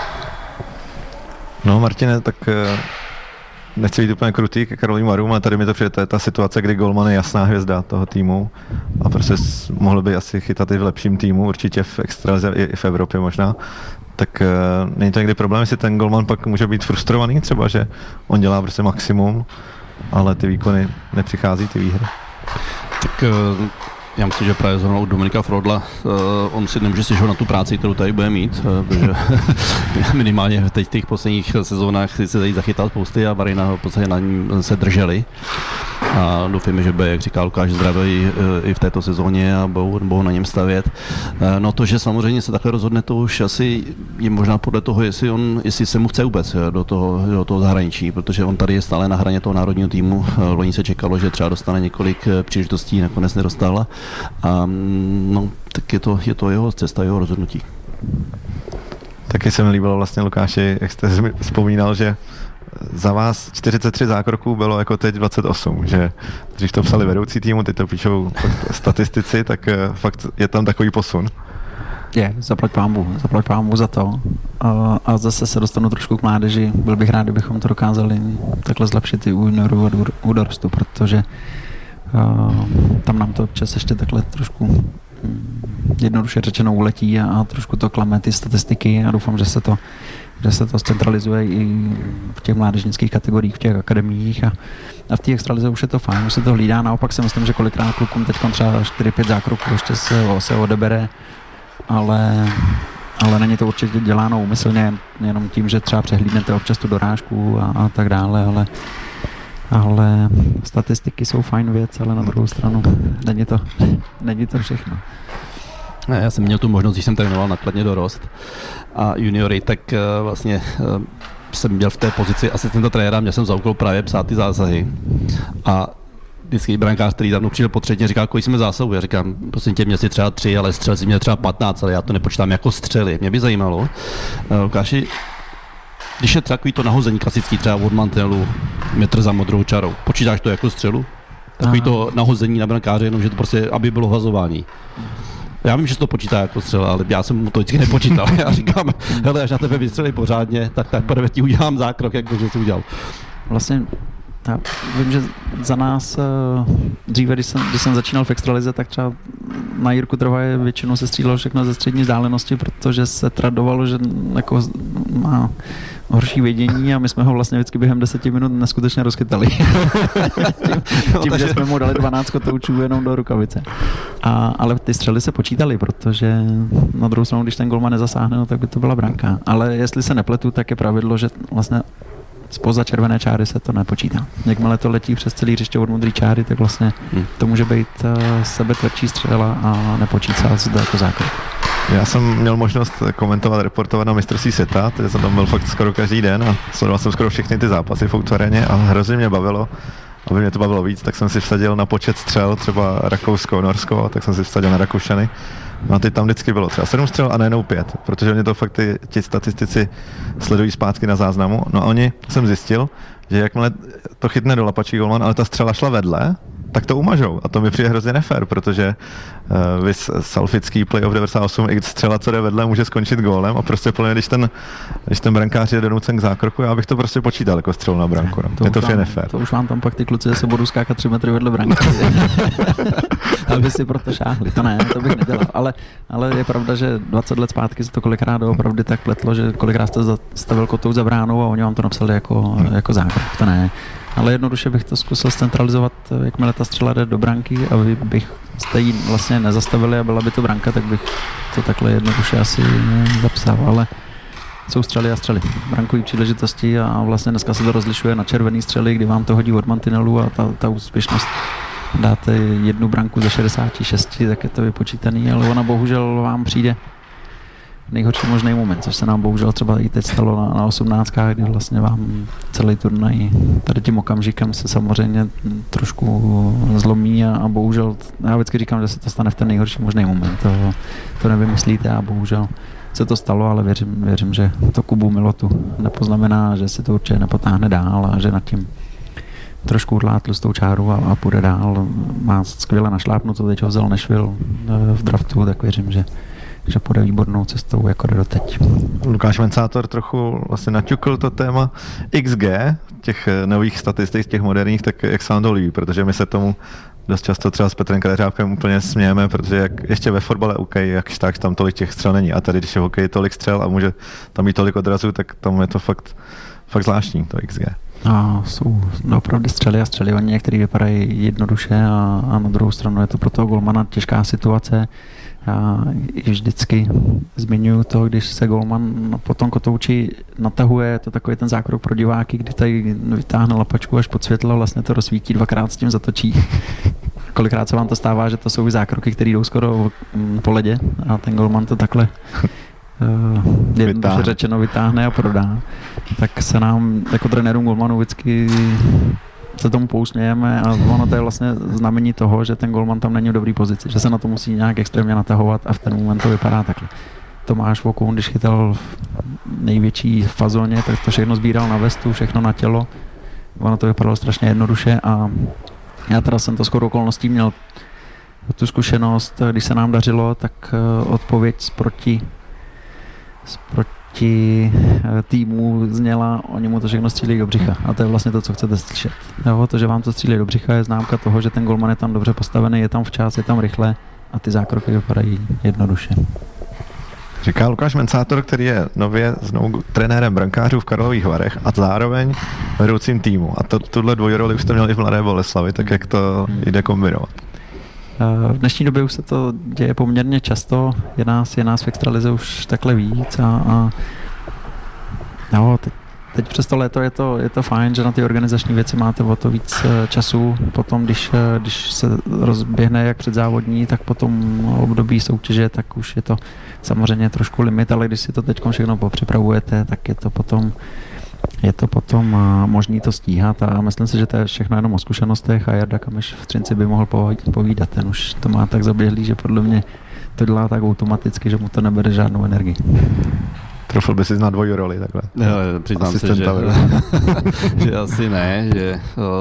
S1: No Martine, tak nechci být úplně krutý ke Karlovým Varům, ale tady mi to přijde, to je ta situace, kdy golman je jasná hvězda toho týmu a prostě mohl by asi chytat i v lepším týmu, určitě v extralize i v Evropě možná. Tak není to někdy problém, jestli ten golman pak může být frustrovaný třeba, že on dělá prostě maximum, ale ty výkony nepřichází, ty výhry.
S2: Tak já myslím, že právě zrovna u Dominika Frodla, on si nemůže stěžovat na tu práci, kterou tady bude mít, protože minimálně teď v těch posledních sezónách se tady zachytal spousty a Varina v podstatě na ní se drželi. a doufujeme, že bude, jak říká Lukáš, zdravý i v této sezóně a budou na něm stavět. No to, že samozřejmě se takhle rozhodne, to už asi je možná podle toho, jestli se mu chce vůbec do toho zahraničí, protože on tady je stále na hraně toho národního týmu. Loni se čekalo, že třeba dostane několik příležitostí, nakonec nedostala. A no, tak je to jeho cesta, jeho rozhodnutí.
S1: Taky se mi líbilo vlastně, Lukáši, jak jste vzpomínal, že za vás 43 zákroků bylo jako teď 28, že dřív to psali vedoucí týmu, teď to píšou statistici, tak fakt je tam takový posun.
S4: Je, zaplať pámbu za to. A zase se dostanu trošku k mládeži. Byl bych rád, kdybychom to dokázali takhle zlepšit i u juniorů a u dorostu, protože tam nám to občas ještě takhle trošku jednoduše řečeno uletí a trošku to klame ty statistiky a doufám, že se to zcentralizuje i v těch mládežnických kategoriích, v těch akademiích a v té extralize už je to fajn, už se to hlídá. Naopak si myslím, že kolikrát klukům teď třeba 4-5 zákroků ještě se odebere, ale není to určitě děláno úmyslně, jenom tím, že třeba přehlídnete občas tu dorážku a tak dále, ale statistiky jsou fajn věc, ale na druhou stranu není to všechno.
S2: Já jsem měl tu možnost, když jsem trénoval nakladně dorost a juniory, tak vlastně jsem měl v té pozici asistenta trenéra, měl jsem za úkol právě psát ty zásahy. A vždycky brankář, který za mnou přijel po třetí, říkal, kolik jsme zásahů. Já říkám, prosím tě, měl si třeba 3, ale střel si měl třeba 15, ale já to nepočítám jako střely. Mě by zajímalo, Lukáši, když je takový to nahození klasický třeba od mantinelu, metr za modrou čarou, počítáš to jako střelu? Takový to nahození na brankáře, jenom že to prostě, aby bylo hazování. Já vím, že se to počítá jako střela, ale já jsem mu to vždycky nepočítal. Já říkám, hele, až na tebe vystřelí pořádně, tak prvé ti udělám zákrok, jak to, že jsi udělal.
S4: Vlastně já vím, že za nás dříve, když jsem začínal v extralize, tak třeba na Jirku Trvaje většinou se střílelo všechno ze střední vzdálenosti, protože se tradovalo, že jako má horší vědění a my jsme ho vlastně vždycky během 10 minut neskutečně rozchytali. tím, že jsme mu dali 12 kotoučů jenom do rukavice. Ale ty střely se počítaly, protože na druhou stranu, když ten golman nezasáhne, no, tak by to byla branka. Ale jestli se nepletu, tak je pravidlo, že vlastně spoza červené čáry se to nepočítá. Jakmile to letí přes celý hřiště od modré čáry, tak vlastně to může být sebetvrdší střela a nepočítá se to jako zákrok.
S1: Já jsem měl možnost komentovat, reportovat na mistrovství světa, takže jsem tam byl fakt skoro každý den a sledoval jsem skoro všechny ty zápasy v Areně a hrozně mě bavilo. Aby mě to bavilo víc, tak jsem si vsadil na počet střel, třeba Rakousko, Norsko, tak jsem si vsadil na Rakušany. No a teď tam vždycky bylo třeba 7 střel a nejenom 5, protože mě to fakt ti statistici sledují zpátky na záznamu. No a jsem zjistil, že jakmile to chytne do lapačí golman, ale ta střela šla vedle, tak to umažou. A to mi přijde hrozně nefér, protože Salfický playoff 98 x střela, co jde vedle, může skončit gólem a prostě plně, když ten brankář je donucen k zákroku, já bych to prostě počítal jako střelu na branku. No. Je to přijde nefér.
S4: To už vám tam pak ty kluci zase budou skákat 3 metry vedle branky. Aby si proto šáhli. To ne, to bych nedělal. Ale je pravda, že 20 let zpátky se to kolikrát opravdu tak pletlo, že kolikrát jste zastavil kotou za bránou a oni vám to napsali jako zákrok. To ne. Ale jednoduše bych to zkusil centralizovat, jakmile ta střela jde do branky a vy byste ji vlastně nezastavili a byla by to branka, tak bych to takhle jednoduše asi zapsal, ale jsou střely a střely. Brankový příležitosti a vlastně dneska se to rozlišuje na červený střely, kdy vám to hodí od mantinelu a ta úspěšnost. Dáte 1 branku ze 66, tak je to vypočítaný, ale ona bohužel vám přijde nejhorší možný moment, což se nám bohužel třeba i teď stalo na 18, kdy vlastně vám celý turnaj tady tím okamžikem se samozřejmě trošku zlomí a bohužel, já vždycky říkám, že se to stane v ten nejhorší možný moment, to nevymyslíte a bohužel se to stalo, ale věřím, že to Kubu Milotu nepoznamená, že si to určitě nepotáhne dál a že nad tím trošku udlá tlustou čáru a půjde dál. Má skvěle našlápnuto, teď ho vzal Nešvil v draftu, tak věřím, že půjde výbornou cestou, jako jde doteď.
S1: Lukáš Mencátor trochu vlastně naťukl to téma XG, těch nových statistik, těch moderních, tak jak se vám to líbí, protože my se tomu dost často třeba s Petrem Kadeřábkem úplně smějeme, protože ještě ve fotbale jakž tak tam tolik těch střel není a tady, když je v hokeji tolik střel a může tam být tolik odrazů, tak tam je to fakt zvláštní, to XG.
S4: A jsou opravdu střely a střely, oni některý vypadají jednoduše a na druhou stranu je to pro toho golmana těžká situace Já i vždycky zmiňuji to, když se golman po tom kotouči natahuje, je to takový ten zákrok pro diváky, kdy tady vytáhne lapačku až pod světlo, vlastně to rozsvítí, dvakrát s tím zatočí. Kolikrát se vám to stává, že to jsou zákroky, které jdou skoro po ledě a ten golman to takhle jednoduše řečeno vytáhne a prodá. Tak se nám jako trenérům golmanů vždycky se tomu pousmějeme a ono to je vlastně znamení toho, že ten golman tam není v dobré pozici, že se na to musí nějak extrémně natahovat a v ten moment to vypadá takhle. Tomáš Vokoun, když chytal největší fazóně, tak to všechno sbíral na vestu, všechno na tělo. Ono to vypadalo strašně jednoduše a já teda jsem to shodou okolností měl tu zkušenost, když se nám dařilo, tak odpověď proti týmu zněla, oni mu to všechno střílí do břicha. A to je vlastně to, co chcete slyšet. Jo, to, že vám to střílí do břicha, je známka toho, že ten golman je tam dobře postavený, je tam včas, je tam rychle a ty zákroky vypadají jednoduše.
S1: Říká Lukáš Mencátor, který je nově znovu trenérem brankářů v Karlových Varech a zároveň vedoucím týmu. A tuhle dvojroli už jste měli i v Mladé Boleslavi, tak jak to jde kombinovat?
S4: V dnešní době už se to děje poměrně často, je nás v extralize už takhle víc a teď přes to léto je to fajn, že na ty organizační věci máte o to víc času. Potom, když se rozběhne jak předzávodní, tak potom období soutěže, tak už je to samozřejmě trošku limit, ale když si to teď všechno popřipravujete, tak je to potom možný to stíhat a myslím si, že to je všechno jenom o zkušenostech a Jarda Kameš v Třinci by mohl povídat. Ten už to má tak zaběhlý, že podle mě to dělá tak automaticky, že mu to nebere žádnou energii.
S1: Trofil by si na dvojroli takhle.
S2: Přiznám se, že asi ne, že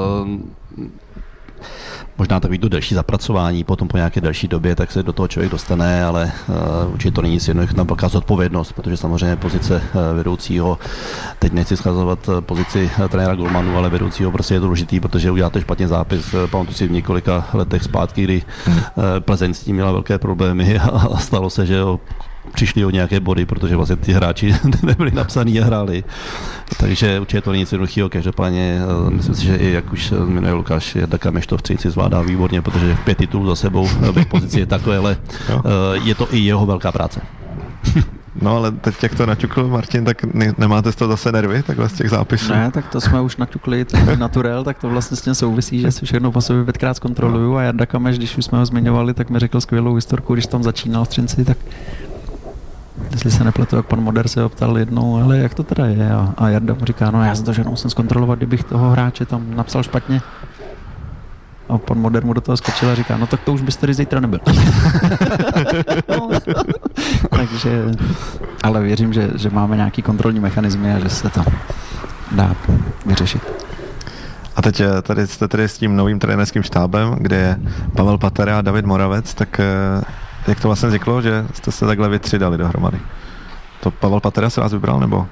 S2: možná takový to delší zapracování, potom po nějaké delší době, tak se do toho člověk dostane, ale určitě to není nic jednoduché, tam velká zodpovědnost, protože samozřejmě pozice vedoucího, teď nechci schazovat pozici trenéra golmanu, ale vedoucího prostě je to důležitý, protože uděláte špatně zápis. Pamatuji si v několika letech zpátky, kdy Plzeň s tím měla velké problémy a stalo se, že přišli o nějaké body, protože vlastně ty hráči nebyli napsaný a hráli. Takže určitě to není nic jednoduchého. Každopádně myslím si, že i jak už jmenuje Lukáš, Jarda Kameš to v Třinci zvládá výborně, protože 5 titulů za sebou v pozici je takové, ale je to i jeho velká práce.
S1: No ale teď jak to naťukl Martin, tak nemáte z toho zase nervy takhle z těch zápisů?
S4: Ne, tak to jsme už naťukli naturel, tak to vlastně s tím souvisí, že si všechno po sobě 5krát zkontroluju a Jarda Kameš, když už jsme ho zmiňovali, tak mi řekl skvělou historku, když tam začínal v Třinci, tak jestli se nepletu, jak pan Moder se ho ptal jednou, ale jak to teda je? A Jarda mu říká, no já za to, že musím zkontrolovat, kdybych toho hráče tam napsal špatně. A pan Moder mu do toho skočil a říká, no tak to už byste tady zítra nebyl. No, takže, ale věřím, že máme nějaký kontrolní mechanismy a že se to dá vyřešit.
S1: A teď tady jste tady s tím novým trenérským štábem, kde je Pavel Patera a David Moravec, tak jak to vlastně vzniklo, že jste se takhle vy 3 dali dohromady? To Pavel Patera se vás vybral, nebo?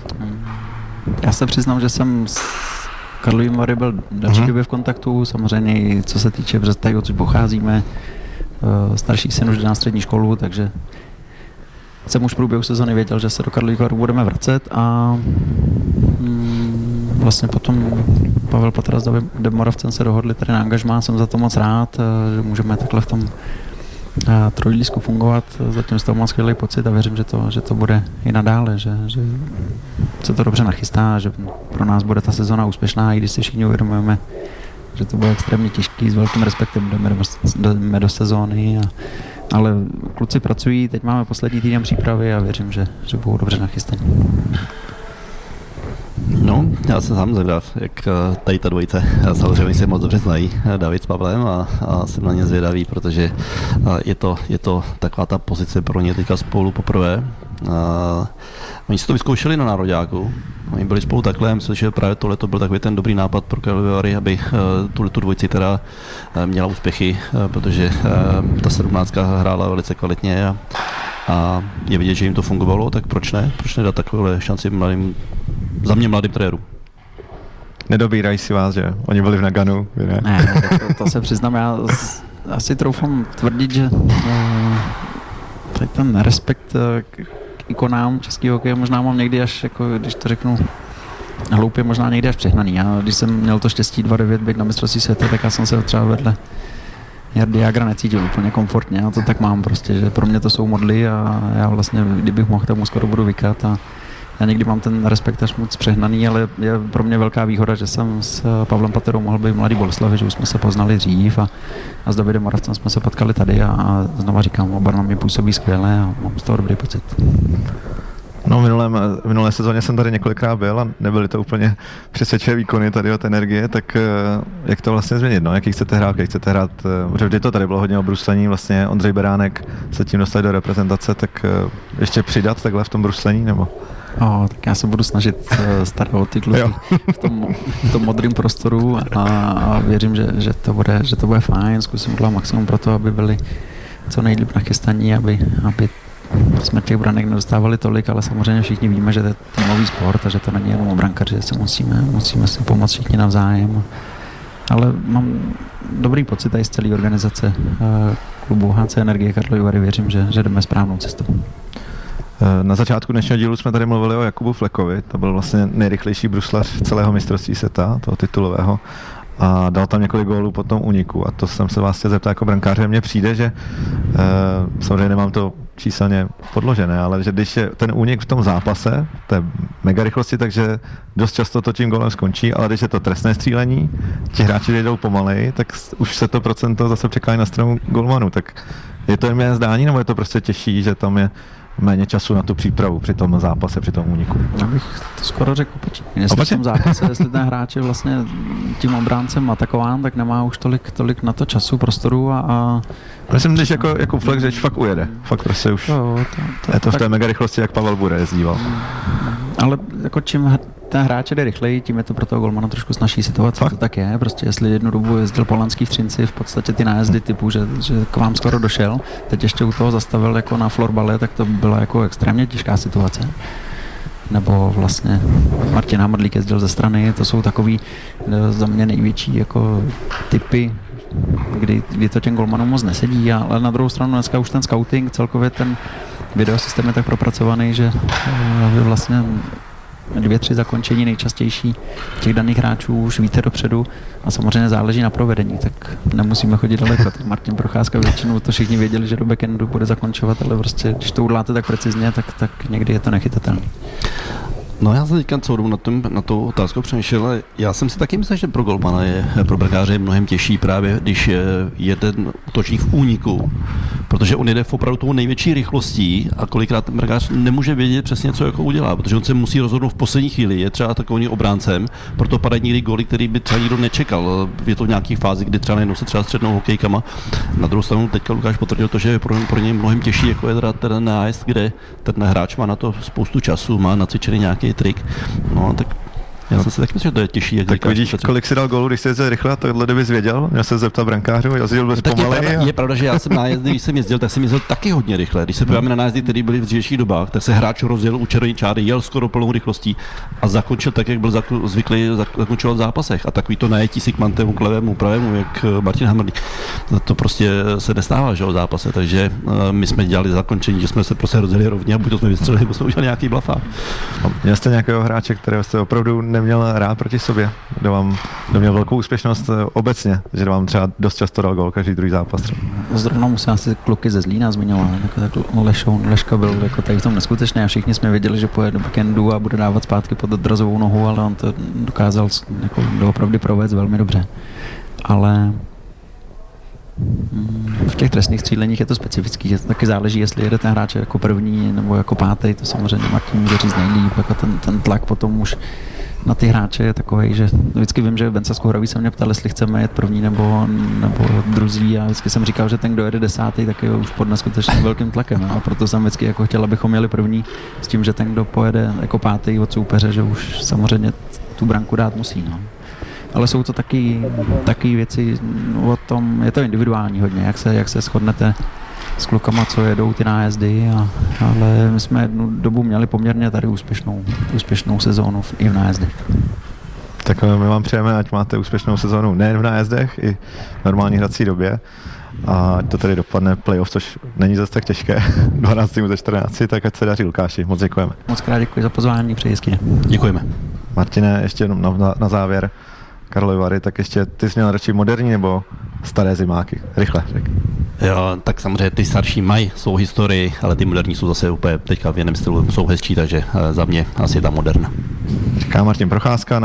S4: Já se přiznám, že jsem s Karlovým Vary byl další době v kontaktu, samozřejmě co se týče, protože tady odsud pocházíme, starší syn už jde na střední školu, takže jsem už v průběhu sezony věděl, že se do Karlových Varů budeme vracet a vlastně potom Pavel Patera s Davidem Moravcem se dohodli tady na angažmá, jsem za to moc rád, že můžeme takhle v tom trojlísku fungovat, zatím z toho mám skvělý pocit a věřím, že to bude i nadále, že se to dobře nachystá, že pro nás bude ta sezona úspěšná, i když si všichni uvědomujeme, že to bude extrémně těžký, s velkým respektem jdeme do sezóny, ale kluci pracují, teď máme poslední týden přípravy a věřím, že budou dobře nachystaní.
S2: No, já jsem sám zvědav, jak tady ta dvojice, samozřejmě oni se moc dobře znají, David s Pavlem a jsem na ně zvědavý, protože je to taková ta pozice pro ně teďka spolu poprvé. Oni si to vyzkoušeli na nároďáku, oni byli spolu takhle, myslím, že právě tohle to byl takový ten dobrý nápad pro Karlovy Vary, aby tu dvojici teda měla úspěchy, protože ta 17 hrála velice kvalitně a je vidět, že jim to fungovalo, tak proč ne? Proč nedát takovéhle šanci za mě mladým trenérům?
S1: Nedobírají si vás, že? Oni byli v Naganu, vy ne?
S4: Ne, to se přiznám, já asi troufám tvrdit, že ten respekt k ikonám českého hokeje možná mám někdy až, jako, když to řeknu hloupě, možná někdy až přehnaný. Já, když jsem měl to štěstí 2-9 být na mistrovství světa, tak já jsem se třeba vedle Jardy Jágra necítil úplně komfortně, a to tak mám prostě, že pro mě to jsou modly a já vlastně, kdybych mohl, tak mu skoro budu vykat a já někdy mám ten respekt až moc přehnaný, ale je pro mě velká výhoda, že jsem s Pavlem Paterou mohl být v Mladý Boleslavi, že už jsme se poznali dřív a s Davidem Moravcem jsme se potkali tady a znova říkám, oba na mě působí skvěle a mám z toho dobrý pocit.
S1: No v minulé sezóně jsem tady několikrát byl a nebyly to úplně přesvědčivé výkony tady od Energie, tak jak to vlastně změnit, no? Jaký chcete hrát, protože vždy to tady bylo hodně obruslení, vlastně Ondřej Beránek se tím dostal do reprezentace, tak ještě přidat takhle v tom bruslení, nebo?
S4: Tak já se budu snažit starat o ty kluky v tom modrém prostoru a věřím, že to bude fajn, zkusím udělat maximum pro to, aby byli co nejlíp nachystaní, aby jsme těch branek nedostávali tolik, ale samozřejmě všichni víme, že to je týmový sport a že to není jenom o brankaři, že se musíme si pomoct všichni navzájem. Ale mám dobrý pocit tady z celé organizace klubu HC Energie Karlovy Vary, věřím, že jdeme správnou cestou.
S1: Na začátku dnešního dílu jsme tady mluvili o Jakubu Fleckovi, to byl vlastně nejrychlejší bruslař celého mistrovství světa, toho titulového, a dal tam několik gólů po tom úniku a to jsem se vás chtěl zeptat jako brankáře. Mně přijde, že samozřejmě nemám to číselně podložené, ale že když je ten únik v tom zápase, to je mega rychlosti, takže dost často to tím gólem skončí, ale když je to trestné střílení, ti hráči jdou pomalej, tak už se to procento zase překlání na stranu golmanu, tak je to jen zdání, nebo je to prostě těžší, že tam je méně času na tu přípravu při tom zápase, při tom úniku?
S4: Já bych to skoro řekl opačně. Jestli v tom zápase, jestli ten hráč je vlastně tím obráncem atakován, tak nemá už tolik na to času, prostoru a
S1: myslím, že jako Fleck, že fakt ujede. Fakt prostě už je to v té mega rychlosti, jak Pavel Bure jezdíval.
S4: Ale jako čím ten hráč jde rychleji, tím je to pro toho golmana trošku snazší situace. Fakt? To tak je. Prostě jestli jednu dobu jezdil Polanský v Třinci, v podstatě ty nájezdy typu, že k vám skoro došel, teď ještě u toho zastavil jako na florbale, tak to byla jako extrémně těžká situace. Nebo vlastně Martin Hamrlík jezdil ze strany, to jsou takový za mě největší jako typy, kdy to těm golmanům moc nesedí, ale na druhou stranu dneska už ten scouting, celkově ten videosystém je tak propracovaný, že vy vlastně 2-3 zakončení nejčastější těch daných hráčů už víte dopředu a samozřejmě záleží na provedení, tak nemusíme chodit daleko. Tak Martin Procházka většinou to všichni věděli, že do backendu bude zakončovat, ale prostě když to uděláte tak precizně, tak někdy je to nechytatelné.
S2: No já jsem teďka celou dobu na tu otázku přemýšlel, ale já jsem si taky myslel, že pro golmana pro brankáře je mnohem těžší právě, když je ten útočník v úniku, protože on jede v opravdu tou největší rychlostí a kolikrát ten brankář nemůže vědět přesně, co jako udělá, protože on se musí rozhodnout v poslední chvíli, je třeba takovým obráncem, proto padají někdy góly, který by třeba nikdo nečekal. Je to v nějaké fázi, kdy třeba najednou se třeba střednou hokejkama. Na druhou stranu teďka Lukáš potvrdil to, že je pro něj mnohem těžší, jako je ten nájezd, kde ten hráč má na to spoustu času, má nacvičený nějaký trik. No, tak já jsem si taky myslel, že to je těžší. Jak
S1: tak vidíš, kolik si dal gólů, když jsi jezdil rychle, a tohle kdybys věděl, měl se zeptat brankářů, jezdil bez pomalej.
S2: Je pravda, že já jsem nájezdy, když jsem jezdil, tak jsem jezdil taky hodně rychle. Když se podíváme na nájezdy, které byly v dřívějších dobách, tak se hráč rozjel u červené čáry, jel skoro plnou rychlostí a zakončil tak, jak byl zvyklý zakončovat v zápasech. A takový to najetí si k mantému, k levému, pravému, jak Martin Hamrlík. To prostě se nestává, že v zápase, takže my jsme dělali zakončení, že jsme se prostě rozjeli rovně a buď to jsme vystřelili, nebo jsme udělali nějaký blafák.
S1: Měl jste nějakého hráče, kterého jste opravdu neměl rád proti sobě, kdo měl velkou úspěšnost obecně, že vám třeba dost často dal gól každý druhý zápas?
S4: Zrovna musím asi kluky ze Zlína zmiňovat, jako Leška byl jako tady v tom neskutečný a všichni jsme věděli, že pojede do backendu a bude dávat zpátky pod odrazovou nohu, ale on to dokázal jako doopravdy provést velmi dobře. Ale v těch trestných stříleních je to specifický, že to taky záleží, jestli jede ten hráč jako první nebo jako pátý, to samozřejmě Martin může říct nejlíp, jako ten tlak potom už na ty hráče je takový, že vždycky vím, že Venca Skouhravý se mě ptal, jestli chceme jet první nebo druzí a vždycky jsem říkal, že ten, kdo jede 10., tak je už pod neskutečně velkým tlakem a proto jsem vždycky jako chtěl, abychom jeli první s tím, že ten, kdo pojede jako 5. od soupeře, že už samozřejmě tu branku dát musí. No. Ale jsou to taky věci o tom, je to individuální hodně, jak se shodnete s klukama, co jedou ty nájezdy, ale my jsme jednu dobu měli poměrně tady úspěšnou sezónu i v nájezdech.
S1: Tak my vám přejeme, ať máte úspěšnou sezónu nejen v nájezdech, i v normální hrací době. A to tady dopadne playoff, což není zase tak těžké, 12 týmů ze 14, tak ať se daří, Lukáši. Moc děkujeme.
S4: Moc krát děkuji za pozvání, přeji hezky.
S2: Děkujeme.
S1: Martine, ještě jenom na závěr Karlovy Vary, tak ještě ty jsi měl radši moderní nebo staré zimáky? Rychle, řek.
S2: Jo, tak samozřejmě ty starší mají svou historii, ale ty moderní jsou zase úplně teďka v jiném stylu, jsou hezčí, takže za mě asi ta moderna.
S1: Říká Martin Procházka.